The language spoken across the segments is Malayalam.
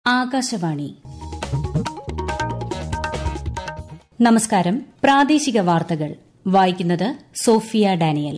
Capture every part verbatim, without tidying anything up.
ആകാശവാണി. നമസ്കാരം. പ്രാദേശിക വാർത്തകൾ വായിക്കുന്നത് സോഫിയ ഡാനിയൽ.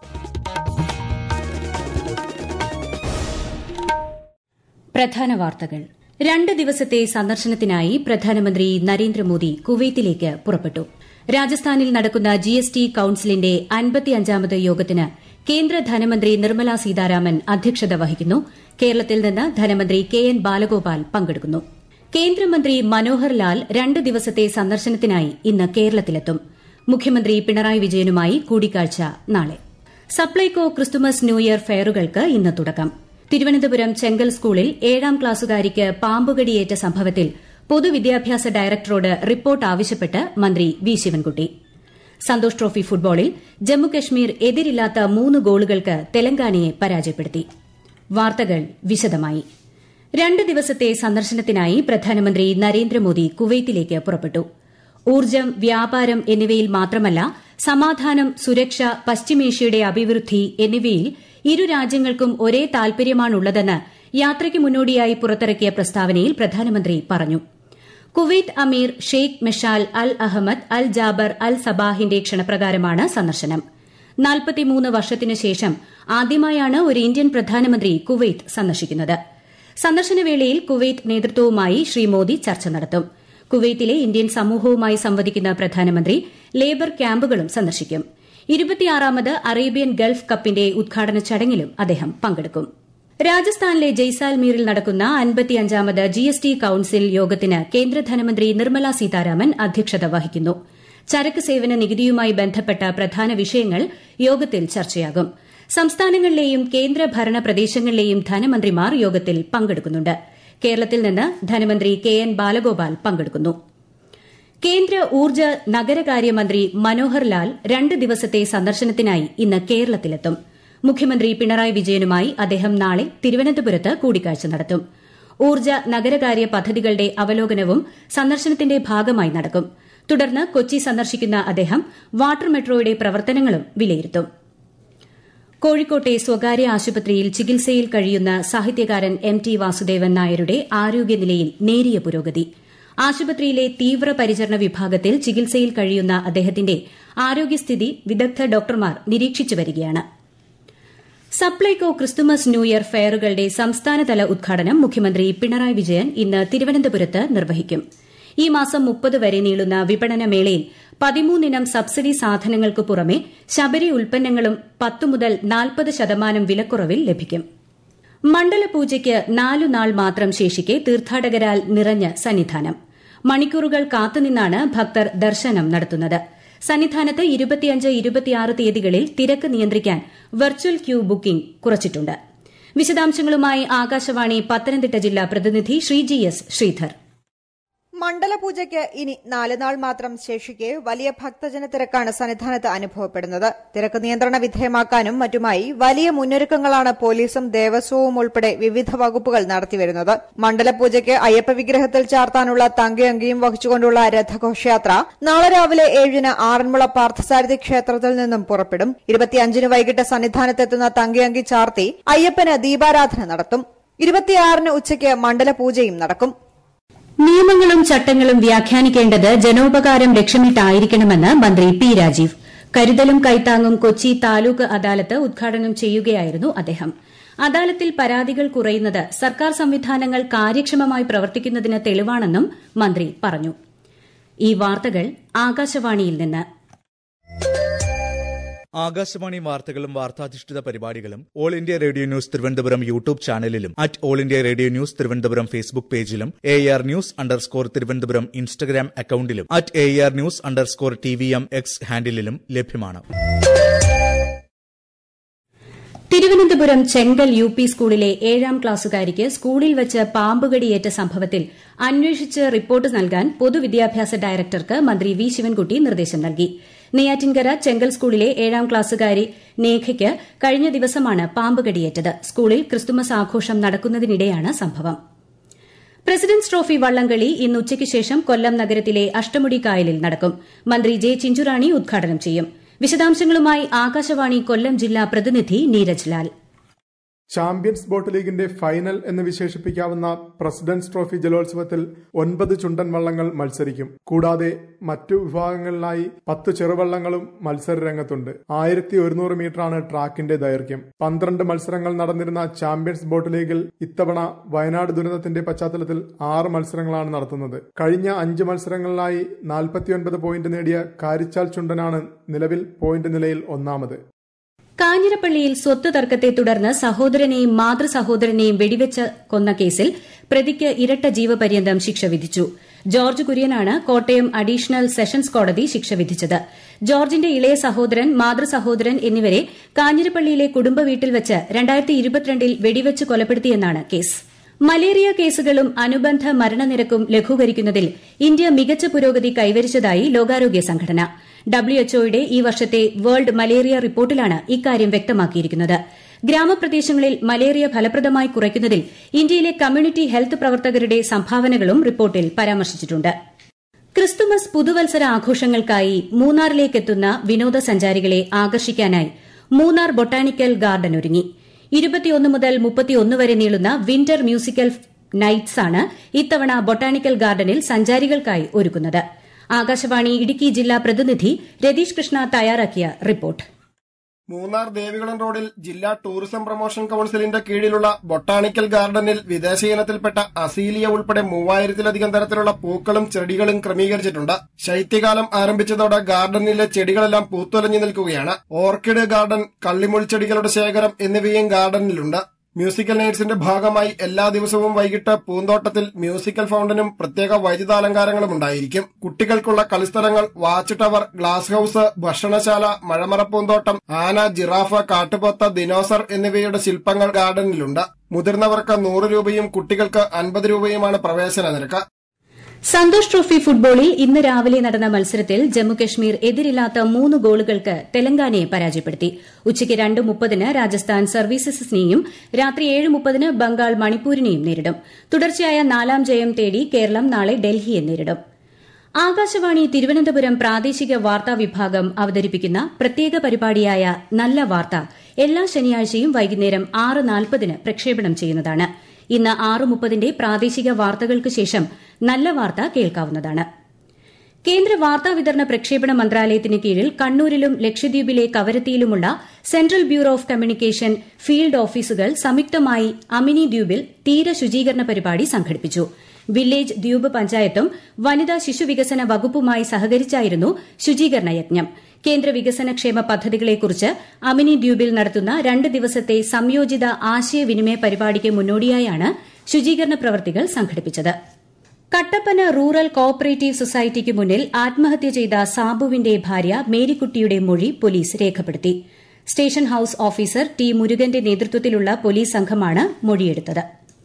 പ്രധാന വാർത്തകൾ. രണ്ട് ദിവസത്തെ സന്ദർശനത്തിനായി പ്രധാനമന്ത്രി നരേന്ദ്രമോദി കുവൈത്തിലേക്ക് പുറപ്പെട്ടു. രാജസ്ഥാനിൽ നടക്കുന്ന ജി എസ് ടി കൌൺസിലിന്റെ അൻപത്തിയഞ്ചാമത് യോഗത്തിന് കേന്ദ്ര ധനമന്ത്രി നിർമ്മല സീതാരാമൻ അധ്യക്ഷത വഹിക്കുന്നു. കേരളത്തിൽ നിന്ന് ധനമന്ത്രി കെ എൻ ബാലഗോപാൽ പങ്കെടുക്കുന്നു. കേന്ദ്രമന്ത്രി മനോഹർ ലാൽ രണ്ട് ദിവസത്തെ സന്ദർശനത്തിനായി ഇന്ന് കേരളത്തിലെത്തും. മുഖ്യമന്ത്രി പിണറായി വിജയനുമായി കൂടിക്കാഴ്ച നാളെ. സപ്ലൈകോ ക്രിസ്തുമസ് ന്യൂ ഇയർ ഫെയറുകൾക്ക് ഇന്ന് തുടക്കം. തിരുവനന്തപുരം ചെങ്കൽ സ്കൂളിൽ ഏഴാം ക്ലാസുകാരിക്ക് പാമ്പുകടിയേറ്റ സംഭവത്തിൽ പൊതുവിദ്യാഭ്യാസ ഡയറക്ടറോട് റിപ്പോർട്ട് ആവശ്യപ്പെട്ട് മന്ത്രി വി ശിവൻകുട്ടി. സന്തോഷ് ട്രോഫി ഫുട്ബോളിൽ ജമ്മുകശ്മീർ എതിരില്ലാത്ത മൂന്ന് ഗോളുകൾക്ക് തെലങ്കാനയെ പരാജയപ്പെടുത്തി. വാർത്തകൾ വിശദമായി. രണ്ട് ദിവസത്തെ സന്ദർശനത്തിനായി പ്രധാനമന്ത്രി നരേന്ദ്രമോദി കുവൈത്തിലേക്ക് പുറപ്പെട്ടു. ഊർജ്ജം, വ്യാപാരം എന്നിവയിൽ മാത്രമല്ല, സമാധാനം, സുരക്ഷ, പശ്ചിമേഷ്യയുടെ അഭിവൃദ്ധി എന്നിവയിൽ ഇരു രാജ്യങ്ങൾക്കും ഒരേ താൽപര്യമാണുള്ളതെന്ന് യാത്രയ്ക്ക് മുന്നോടിയായി പുറത്തിറക്കിയ പ്രസ്താവനയിൽ പ്രധാനമന്ത്രി പറഞ്ഞു. Kuwait Amir Sheikh Meshal Al Ahmad Al Jaber Al സബാഹിന്റെ ക്ഷണപ്രകാരമാണ് സന്ദർശനം. നാൽപ്പത്തിമൂന്ന് വർഷത്തിനു ശേഷം ആദ്യമായാണ് ഒരു ഇന്ത്യൻ പ്രധാനമന്ത്രി കുവൈത്ത് സന്ദർശിക്കുന്നത്. സന്ദർശനവേളയിൽ കുവൈത്ത് നേതൃത്വവുമായി ശ്രീ മോദി ചർച്ച നടത്തും. കുവൈത്തിലെ ഇന്ത്യൻ സമൂഹവുമായി സംവദിക്കുന്ന പ്രധാനമന്ത്രി ലേബർ ക്യാമ്പുകളും സന്ദർശിക്കും. ഇരുപത്തിയാറാമത് അറേബ്യൻ ഗൾഫ് കപ്പിന്റെ ഉദ്ഘാടന ചടങ്ങിലും അദ്ദേഹം പങ്കെടുക്കും. രാജസ്ഥാനിലെ ജയ്സാൽമീറിൽ നടക്കുന്ന അൻപത്തിയഞ്ചാമത് ജി എസ് ടി കൌൺസിൽ യോഗത്തിന് കേന്ദ്ര ധനമന്ത്രി നിർമ്മല സീതാരാമൻ അധ്യക്ഷത വഹിക്കുന്നു. ചരക്ക് സേവന നികുതിയുമായി ബന്ധപ്പെട്ട പ്രധാന വിഷയങ്ങൾ യോഗത്തിൽ ചർച്ചയാകും. സംസ്ഥാനങ്ങളിലെയും കേന്ദ്രഭരണ പ്രദേശങ്ങളിലെയും ധനമന്ത്രിമാർ യോഗത്തിൽ പങ്കെടുക്കുന്നുണ്ട്. കേരളത്തിൽ നിന്ന് ധനമന്ത്രി കെ എൻ ബാലഗോപാൽ പങ്കെടുക്കുന്നു. കേന്ദ്ര ഊർജ്ജ നഗരകാര്യമന്ത്രി മനോഹർ ലാൽ രണ്ട് ദിവസത്തെ സന്ദർശനത്തിനായി ഇന്ന് കേരളത്തിലെത്തും. മുഖ്യമന്ത്രി പിണറായി വിജയനുമായി അദ്ദേഹം നാളെ തിരുവനന്തപുരത്ത് കൂടിക്കാഴ്ച നടത്തും. ഊർജ്ജ നഗരകാര്യ പദ്ധതികളുടെ അവലോകനവും സന്ദർശനത്തിന്റെ ഭാഗമായി നടക്കും. തുടർന്ന് കൊച്ചി സന്ദർശിക്കുന്ന അദ്ദേഹം വാട്ടർ മെട്രോയുടെ പ്രവർത്തനങ്ങളും വിലയിരുത്തും. കോഴിക്കോട്ടെ സ്വകാര്യ ആശുപത്രിയിൽ ചികിത്സയിൽ കഴിയുന്ന സാഹിത്യകാരൻ എം ടി വാസുദേവൻ നായരുടെ ആരോഗ്യനിലയിൽ നേരിയ പുരോഗതി. ആശുപത്രിയിലെ തീവ്രപരിചരണ വിഭാഗത്തിൽ ചികിത്സയിൽ കഴിയുന്ന അദ്ദേഹത്തിന്റെ ആരോഗ്യസ്ഥിതി വിദഗ്ധ ഡോക്ടർമാർ നിരീക്ഷിച്ചു വരികയാണ്. സപ്ലൈകോ ക്രിസ്തുമസ് ന്യൂ ഇയർ ഫെയറുകളുടെ സംസ്ഥാനതല ഉദ്ഘാടനം മുഖ്യമന്ത്രി പിണറായി വിജയൻ ഇന്ന് തിരുവനന്തപുരത്ത് നിർവഹിക്കും. ഈ മാസം മുപ്പത് വരെ നീളുന്ന വിപണന മേളയിൽ പതിമൂന്നിനം സബ്സിഡി സാധനങ്ങൾക്ക് പുറമെ ശബരി ഉൽപ്പന്നങ്ങളും പത്ത് മുതൽ നാൽപ്പത് ശതമാനം വിലക്കുറവിൽ ലഭിക്കും. മണ്ഡലപൂജയ്ക്ക് നാലുനാൾ മാത്രം ശേഷിക്കെ തീർത്ഥാടകരാൽ നിറഞ്ഞ് സന്നിധാനം. മണിക്കൂറുകൾ കാത്തുനിന്നാണ് ഭക്തർ ദർശനം നടത്തുന്നത്. സന്നിധാനത്ത് ഇരുപത്തിയഞ്ച് ഇരുപത്തിയാറ് തീയതികളിൽ തിരക്ക് നിയന്ത്രിക്കാൻ വെർച്വൽ ക്യൂ ബുക്കിംഗ് കുറച്ചിട്ടുണ്ട്. വിശദാംശങ്ങളുമായി ആകാശവാണി പത്തനംതിട്ട ജില്ലാ പ്രതിനിധി ശ്രീജി എസ് ശ്രീധർ. മണ്ഡലപൂജയ്ക്ക് ഇനി നാലുനാൾ മാത്രം ശേഷിക്കെ വലിയ ഭക്തജന തിരക്കാണ് സന്നിധാനത്ത് അനുഭവപ്പെടുന്നത്. തിരക്ക് നിയന്ത്രണ വിധേയമാക്കാനും മറ്റുമായി വലിയ മുന്നൊരുക്കങ്ങളാണ് പോലീസും ദേവസ്വവും ഉൾപ്പെടെ വിവിധ വകുപ്പുകൾ നടത്തിവരുന്നത്. മണ്ഡലപൂജയ്ക്ക് അയ്യപ്പ വിഗ്രഹത്തിൽ ചാർത്താനുള്ള തങ്കയങ്കിയും വഹിച്ചുകൊണ്ടുള്ള രഥഘോഷയാത്ര നാളെ രാവിലെ ഏഴിന് ആറന്മുള പാർത്ഥസാരഥി ക്ഷേത്രത്തിൽ നിന്നും പുറപ്പെടും. ഇരുപത്തിയഞ്ചിന് വൈകിട്ട് സന്നിധാനത്തെത്തുന്ന തങ്കയങ്കി ചാർത്തി അയ്യപ്പന് ദീപാരാധന നടത്തും. ഇരുപത്തിയാറിന് ഉച്ചയ്ക്ക് മണ്ഡലപൂജയും നടക്കും. നിയമങ്ങളും ചട്ടങ്ങളും വ്യാഖ്യാനിക്കേണ്ടത് ജനോപകാരം ലക്ഷ്യമിട്ടായിരിക്കണമെന്ന് മന്ത്രി പി രാജീവ്. കരുതലും കൈത്താങ്ങും കൊച്ചി താലൂക്ക് അദാലത്ത് ഉദ്ഘാടനം ചെയ്യുകയായിരുന്നു അദ്ദേഹം. അദാലത്തിൽ പരാതികൾ കുറയുന്നത് സർക്കാർ സംവിധാനങ്ങൾ കാര്യക്ഷമമായി പ്രവർത്തിക്കുന്നതിന് തെളിവാണെന്നും മന്ത്രി പറഞ്ഞു. ഈ വാർത്തകൾ ആകാശവാണിയിൽ നിന്ന്. ആകാശവാണി വാർത്തകളും വാർത്താധിഷ്ഠിത പരിപാടികളും all India radio news Thiruvananthapuram YouTube ചാനലിലും at all India radio news Thiruvananthapuram Facebook പേജിലും A R news underscore Thiruvananthapuram Instagram അക്കൌണ്ടിലും at A R news underscore T V M X ഹാൻഡിലും ലഭ്യമാണ്. തിരുവനന്തപുരം ചെങ്കൽ യു പി സ്കൂളിലെ ഏഴാം ക്ലാസുകാരിക്ക് സ്കൂളിൽ വച്ച് പാമ്പുകടിയേറ്റ സംഭവത്തിൽ അന്വേഷിച്ച് റിപ്പോർട്ട് നൽകാൻ പൊതുവിദ്യാഭ്യാസ ഡയറക്ടർക്ക് മന്ത്രി വി ശിവൻകുട്ടി നിർദ്ദേശം നൽകി. നെയ്യാറ്റിൻകര ചെങ്കൽ സ്കൂളിലെ ഏഴാം ക്ലാസുകാരി നേഖയ്ക്ക് കഴിഞ്ഞ ദിവസമാണ് പാമ്പുകടിയേറ്റത്. സ്കൂളിൽ ക്രിസ്തുമസ് ആഘോഷം നടക്കുന്നതിനിടെയാണ് സംഭവം. പ്രസിഡന്റ്സ് ട്രോഫി വള്ളംകളി ഇന്ന് ഉച്ചയ്ക്ക് ശേഷം കൊല്ലം നഗരത്തിലെ അഷ്ടമുടി കായലിൽ നടക്കും. മന്ത്രി ജെ ചിഞ്ചുറാണി ഉദ്ഘാടനം ചെയ്യും. വിശദാംശങ്ങളുമായി ആകാശവാണി കൊല്ലം ജില്ലാ പ്രതിനിധി നീരജ് ലാൽ. ചാമ്പ്യൻസ് ബോട്ട് ലീഗിന്റെ ഫൈനൽ എന്ന് വിശേഷിപ്പിക്കാവുന്ന പ്രസിഡന്റ്സ് ട്രോഫി ജലോത്സവത്തിൽ ഒൻപത് ചുണ്ടൻ വള്ളങ്ങൾ മത്സരിക്കും. കൂടാതെ മറ്റു വിഭാഗങ്ങളിലായി പത്ത് ചെറുവള്ളങ്ങളും മത്സര രംഗത്തുണ്ട്. ആയിരത്തി ഒരുന്നൂറ് മീറ്ററാണ് ട്രാക്കിന്റെ ദൈർഘ്യം. പന്ത്രണ്ട് മത്സരങ്ങൾ നടന്നിരുന്ന ചാമ്പ്യൻസ് ബോട്ട് ലീഗിൽ ഇത്തവണ വയനാട് ദുരന്തത്തിന്റെ പശ്ചാത്തലത്തിൽ ആറ് മത്സരങ്ങളാണ് നടത്തുന്നത്. കഴിഞ്ഞ അഞ്ച് മത്സരങ്ങളിലായി നാൽപ്പത്തിയൊൻപത് പോയിന്റ് നേടിയ കാരിച്ചാൽ ചുണ്ടനാണ് നിലവിൽ പോയിന്റ് നിലയിൽ ഒന്നാമത്. കാഞ്ഞിരപ്പള്ളിയിൽ സ്വത്ത് തർക്കത്തെ തുടർന്ന് സഹോദരനെയും മാതൃ സഹോദരനെയും വെടിവെച്ച് കൊന്ന കേസിൽ പ്രതിക്ക് ഇരട്ട ജീവപര്യന്തം ശിക്ഷ വിധിച്ചു. ജോർജ് കുര്യനാണ് കോട്ടയം അഡീഷണൽ സെഷൻസ് കോടതി ശിക്ഷ വിധിച്ചത്. ജോർജിന്റെ ഇളയ സഹോദരൻ, മാതൃ സഹോദരൻ എന്നിവരെ കാഞ്ഞിരപ്പള്ളിയിലെ കുടുംബ വീട്ടിൽ വെച്ച് രണ്ടായിരത്തി ഇരുപത്തിരണ്ടിൽ വെടിവെച്ച് കൊലപ്പെടുത്തിയെന്നാണ് കേസ്. മലേറിയ കേസുകളും അനുബന്ധ മരണനിരക്കും ലഘൂകരിക്കുന്നതിൽ ഇന്ത്യ മികച്ച പുരോഗതി കൈവരിച്ചതായി ലോകാരോഗ്യ സംഘടന. ഡബ്ല്യുഎച്ച്ഒയുടെ ഈ വർഷത്തെ വേൾഡ് മലേറിയ റിപ്പോർട്ടിലാണ് ഇക്കാര്യം വ്യക്തമാക്കിയിരിക്കുന്നത്. ഗ്രാമപ്രദേശങ്ങളിൽ മലേറിയ ഫലപ്രദമായി കുറയ്ക്കുന്നതിൽ ഇന്ത്യയിലെ കമ്മ്യൂണിറ്റി ഹെൽത്ത് പ്രവർത്തകരുടെ സംഭാവനകളും റിപ്പോർട്ടിൽ പരാമർശിച്ചിട്ടുണ്ട്. ക്രിസ്തുമസ് പുതുവത്സര ആഘോഷങ്ങൾക്കായി മൂന്നാറിലേക്കെത്തുന്ന വിനോദസഞ്ചാരികളെ ആകർഷിക്കാനായി മൂന്നാർ ബൊട്ടാണിക്കൽ ഗാർഡൻ ഒരുങ്ങി. ഇരുപത്തിയൊന്ന് മുതൽ മുപ്പത്തിയൊന്ന് വരെ നീളുന്ന വിന്റർ മ്യൂസിക്കൽ നൈറ്റ്സാണ് ഇത്തവണ ബൊട്ടാണിക്കൽ ഗാർഡനിൽ സഞ്ചാരികൾക്കായി ഒരുക്കുന്നത്. ആകാശവാണി ഇടുക്കി ജില്ലാ പ്രതിനിധി രതീഷ് കൃഷ്ണ തയ്യാറാക്കിയ റിപ്പോർട്ട്. മൂന്നാർ ദേവികുളം റോഡിൽ ജില്ലാ ടൂറിസം പ്രൊമോഷൻ കൌൺസിലിന്റെ കീഴിലുള്ള ബൊട്ടാണിക്കൽ ഗാർഡനിൽ വിദേശ ഇനത്തിൽപ്പെട്ട അസീലിയ ഉൾപ്പെടെ മൂവായിരത്തിലധികം തരത്തിലുള്ള പൂക്കളും ചെടികളും ക്രമീകരിച്ചിട്ടുണ്ട്. ശൈത്യകാലം ആരംഭിച്ചതോടെ ഗാർഡനിലെ ചെടികളെല്ലാം പൂത്തുലഞ്ഞു നിൽക്കുകയാണ്. ഓർക്കിഡ് ഗാർഡൻ, കള്ളിമുൾച്ചെടികളുടെ ശേഖരം എന്നിവയും ഗാർഡനിലുണ്ട്. മ്യൂസിക്കൽ നൈറ്റ്സിന്റെ ഭാഗമായി എല്ലാ ദിവസവും വൈകിട്ട് പൂന്തോട്ടത്തിൽ മ്യൂസിക്കൽ ഫൗണ്ടനും പ്രത്യേക വൈദ്യുതാലങ്കാരങ്ങളും ഉണ്ടായിരിക്കും. കുട്ടികൾക്കുള്ള കളിസ്ഥലങ്ങൾ, വാച്ച് ടവർ, ഗ്ലാസ് ഹൌസ്, ഭക്ഷണശാല, മഴമറ പൂന്തോട്ടം, ആന, ജിറാഫ്, കാട്ടുപോത്ത, ദിനോസർ എന്നിവയുടെ ശില്പങ്ങൾ ഗാർഡനിലുണ്ട്. മുതിർന്നവർക്ക് നൂറ് രൂപയും കുട്ടികൾക്ക് അൻപത് രൂപയുമാണ് പ്രവേശന നിരക്ക്. സന്തോഷ് ട്രോഫി ഫുട്ബോളിൽ ഇന്ന് രാവിലെ നടന്ന മത്സരത്തിൽ ജമ്മുകശ്മീർ എതിരില്ലാത്ത മൂന്ന് ഗോളുകൾക്ക് തെലങ്കാനയെ പരാജയപ്പെടുത്തി. ഉച്ചയ്ക്ക് രണ്ട് മുപ്പതിന് രാജസ്ഥാൻ സർവീസസിനെയും രാത്രി ഏഴ് മുപ്പതിന് ബംഗാൾ മണിപ്പൂരിനെയും നേരിടും. തുടർച്ചയായ നാലാം ജയം തേടി കേരളം നാളെ ഡൽഹിയെ നേരിടും. ആകാശവാണി തിരുവനന്തപുരം പ്രാദേശിക വാർത്താ വിഭാഗം അവതരിപ്പിക്കുന്ന പ്രത്യേക പരിപാടിയായ നല്ല വാർത്ത എല്ലാ ശനിയാഴ്ചയും വൈകുന്നേരം ആറ് നാൽപ്പതിന് പ്രക്ഷേപണം ചെയ്യുന്നതാണ്. ഇന്ന് ആറ് മുപ്പതിന്റെ പ്രാദേശിക വാർത്തകൾക്ക് ശേഷം നല്ല വാർത്ത കേൾക്കാവുന്നതാണ്. കേന്ദ്ര വാർത്താവിതരണ പ്രക്ഷേപണ മന്ത്രാലയത്തിന് കീഴിൽ കണ്ണൂരിലും ലക്ഷദ്വീപിലെ കവരത്തിയിലുമുള്ള central bureau of communication field ഓഫീസുകൾ സംയുക്തമായി അമിനി ദ്വീപിൽ തീര ശുചീകരണ പരിപാടി സംഘടിപ്പിച്ചു. വില്ലേജ് ദ്വീപ് പഞ്ചായത്തും വനിതാ ശിശുവികസന വകുപ്പുമായി സഹകരിച്ചായിരുന്നു ശുചീകരണ യജ്ഞം. കേന്ദ്ര വികസനക്ഷേമ പദ്ധതികളെക്കുറിച്ച് അമിനി ദ്വീപിൽ നടത്തുന്ന രണ്ട് ദിവസത്തെ സംയോജിത ആശയവിനിമയ പരിപാടിക്ക് മുന്നോടിയായാണ് ശുചീകരണ പ്രവൃത്തികൾ സംഘടിപ്പിച്ചത്. കട്ടപ്പന റൂറൽ കോഓപ്പറേറ്റീവ് സൊസൈറ്റിക്ക് മുന്നിൽ ആത്മഹത്യ ചെയ്ത സാബുവിന്റെ ഭാര്യ മേരിക്കുട്ടിയുടെ മൊഴി പോലീസ് രേഖപ്പെടുത്തി. സ്റ്റേഷൻ ഹൌസ് ഓഫീസർ ടി മുരുകന്റെ നേതൃത്വത്തിലുള്ള പോലീസ് സംഘമാണ് മൊഴിയെടുത്തത്.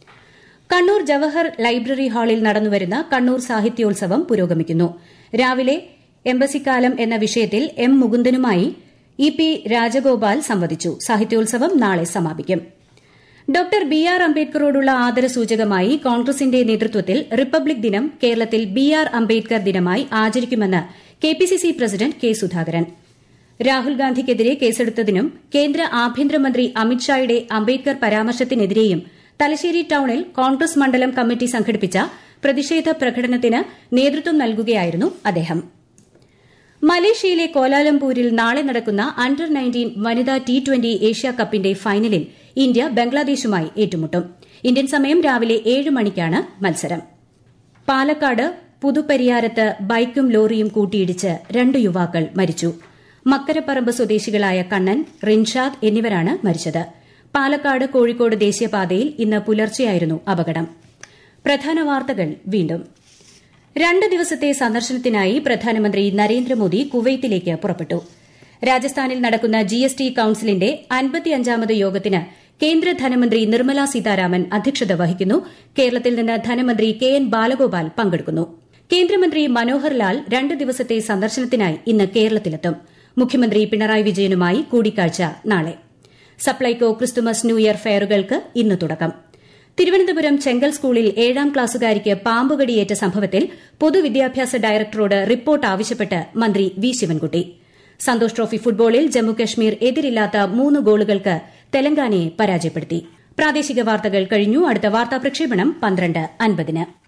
കണ്ണൂർ ജവഹർ ലൈബ്രറി ഹാളിൽ നടന്നുവരുന്ന കണ്ണൂർ സാഹിത്യോത്സവം പുരോഗമിക്കുന്നു. രാവിലെ എംബസിക്കാലം എന്ന വിഷയത്തിൽ എം മുകുന്ദനുമായി ഇ പി രാജഗോപാൽ സംവദിച്ചു. സാഹിത്യോത്സവം നാളെ സമാപിക്കും. ഡോക്ടർ ബി ആർ അംബേദ്കറോടുള്ള ആദരസൂചകമായി കോൺഗ്രസിന്റെ നേതൃത്വത്തിൽ റിപ്പബ്ലിക് ദിനം കേരളത്തിൽ ബി ആർ അംബേദ്കർ ദിനമായി ആചരിക്കുമെന്ന് K P C C president K Sudhakaran. Rahul ഗാന്ധിക്കെതിരെ കേസെടുത്തതിനും കേന്ദ്ര ആഭ്യന്തരമന്ത്രി അമിത്ഷായുടെ അംബേദ്കർ പരാമർശത്തിനെതിരെയും തലശ്ശേരി ടൌണിൽ കോൺഗ്രസ് മണ്ഡലം കമ്മിറ്റി സംഘടിപ്പിച്ച പ്രതിഷേധ പ്രകടനത്തിന് നേതൃത്വം നൽകുകയായിരുന്നു അദ്ദേഹം. മലേഷ്യയിലെ കോലാലംപൂരിൽ നാളെ നടക്കുന്ന അണ്ടർ നയൻറ്റീൻ വനിതാ ടി ട്വന്റി ഏഷ്യാകപ്പിന്റെ ഫൈനലിൽ ഇന്ത്യ ബംഗ്ലാദേശുമായി ഏറ്റുമുട്ടും. ഇന്ത്യൻ സമയം രാവിലെ ഏഴ് മണിക്കാണ് മത്സരം. പാലക്കാട് പുതുപ്പരിയാരത്ത് ബൈക്കും ലോറിയും കൂട്ടിയിടിച്ച് രണ്ട് യുവാക്കൾ മരിച്ചു. മക്കരപ്പറമ്പ് സ്വദേശികളായ കണ്ണൻ, റിൻഷാദ് എന്നിവരാണ് മരിച്ചത്. പാലക്കാട് കോഴിക്കോട് ദേശീയപാതയിൽ ഇന്ന് പുലർച്ചെയായിരുന്നു അപകടം. പ്രധാന വാർത്തകൾ വീണ്ടും. രണ്ട് ദിവസത്തെ സന്ദർശനത്തിനായി പ്രധാനമന്ത്രി നരേന്ദ്രമോദി കുവൈത്തിലേക്ക് പുറപ്പെട്ടു. രാജസ്ഥാനിൽ നടക്കുന്ന ജി എസ് ടി കൌൺസിലിന്റെ അൻപത്തിയഞ്ചാമത് യോഗത്തിന് കേന്ദ്ര ധനമന്ത്രി നിർമ്മല സീതാരാമൻ അധ്യക്ഷത വഹിക്കുന്നു. കേരളത്തിൽ നിന്ന് ധനമന്ത്രി കെ എൻ ബാലഗോപാൽ പങ്കെടുക്കുന്നു. കേന്ദ്രമന്ത്രി മനോഹർ ലാൽ രണ്ട് ദിവസത്തെ സന്ദർശനത്തിനായി ഇന്ന് കേരളത്തിലെത്തും. മുഖ്യമന്ത്രി പിണറായി വിജയനുമായി കൂടിക്കാഴ്ച നാളെ. സപ്ലൈകോ ക്രിസ്തുമസ് ന്യൂ ഇയർ ഫെയറുകൾക്ക് ഇന്ന് തുടക്കം. തിരുവനന്തപുരം ചെങ്കൽ സ്കൂളിൽ ഏഴാം ക്ലാസുകാരിക്ക് പാമ്പുകടിയേറ്റ സംഭവത്തിൽ പൊതുവിദ്യാഭ്യാസ ഡയറക്ടറോട് റിപ്പോർട്ട് ആവശ്യപ്പെട്ട് മന്ത്രി വി ശിവൻകുട്ടി. സന്തോഷ് ട്രോഫി ഫുട്ബോളിൽ ജമ്മുകശ്മീർ എതിരില്ലാത്ത മൂന്ന് ഗോളുകൾക്ക് തെലങ്കാനയെ പരാജയപ്പെടുത്തി. പ്രാദേശിക വാർത്തകൾ കഴിഞ്ഞു. അടുത്ത വാർത്താ പ്രക്ഷേപണം പന്ത്രണ്ട് അൻപതിന്.